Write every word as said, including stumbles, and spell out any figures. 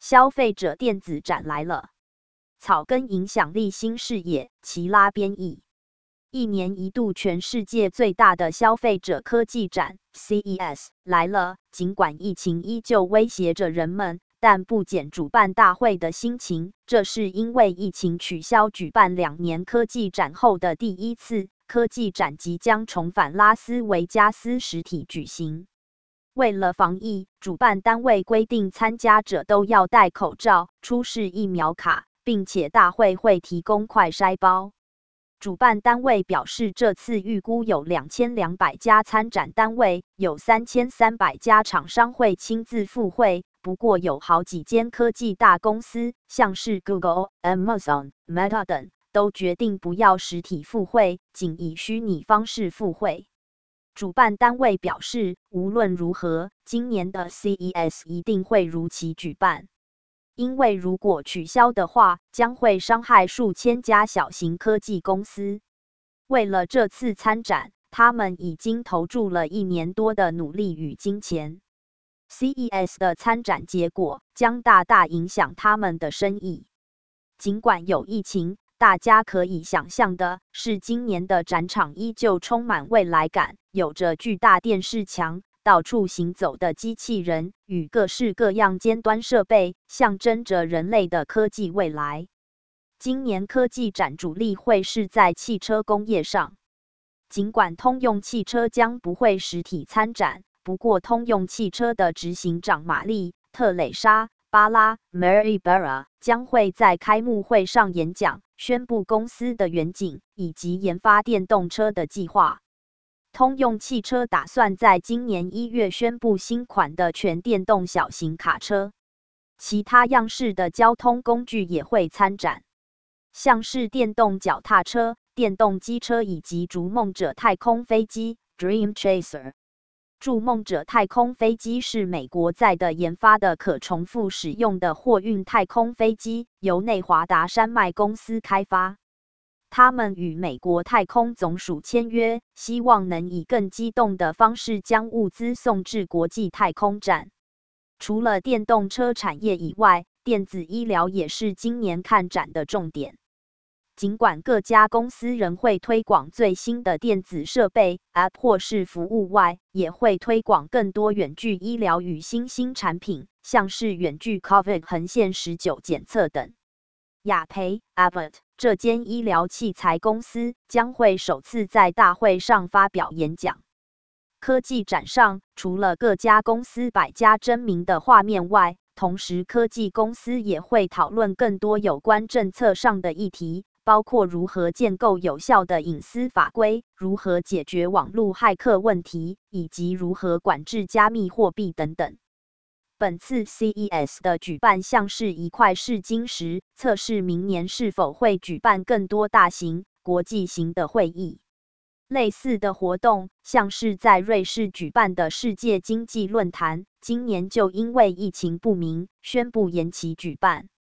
消费者电子展来了，草根影响力新视野，齐拉编译。一年一度全世界最大的消费者科技展 C E S 来了，尽管疫情依旧威胁着人们，但不减主办大会的心情。这是因为疫情取消举办两年科技展后的第一次，科技展即将重返拉斯维加斯实体举行。为了防疫，主办单位规定参加者都要戴口罩、出示疫苗卡，并且大会会提供快筛包。主办单位表示，这次预估有两千两百家参展单位，有三千三百家厂商会亲自赴会。不过，有好几间科技大公司，像是 Google、Amazon、Meta 等，都决定不要实体赴会，仅以虚拟方式赴会。主办单位表示，无论如何，今年的 C E S 一定会如期举办。因为如果取消的话，将会伤害数千家小型科技公司。为了这次参展，他们已经投注了一年多的努力与金钱。C E S 的参展结果将大大影响他们的生意。尽管有疫情，大家可以想象的是，今年的展场依旧充满未来感，有着巨大电视墙、到处行走的机器人与各式各样尖端设备，象征着人类的科技未来。今年科技展主力会是在汽车工业上，尽管通用汽车将不会实体参展，不过通用汽车的执行长玛丽·特蕾莎·巴拉 （Mary Barra） 将会在开幕会上演讲，宣布公司的远景以及研发电动车的计划。通用汽车打算在今年一月宣布新款的全电动小型卡车，其他样式的交通工具也会参展，像是电动脚踏车、电动机车以及逐梦者太空飞机 （Dream Chaser）。筑梦者太空飞机是美国在的研发的可重复使用的货运太空飞机，由内华达山脉公司开发。他们与美国太空总署签约，希望能以更机动的方式将物资送至国际太空站。除了电动车产业以外，电子医疗也是今年看展的重点。尽管各家公司仍会推广最新的电子设备、App 或是服务外，也会推广更多远距医疗与新兴产品，像是远距 COVID 横线十九检测等。雅培 Abbott 这间医疗器材公司将会首次在大会上发表演讲。科技展上，除了各家公司百家争鸣的画面外，同时科技公司也会讨论更多有关政策上的议题，包括如何建构有效的隐私法规、如何解决网络骇客问题，以及如何管制加密货币等等。本次 C E S 的举办像是一块试金石，测试明年是否会举办更多大型、国际型的会议。类似的活动，像是在瑞士举办的世界经济论坛，今年就因为疫情不明，宣布延期举办。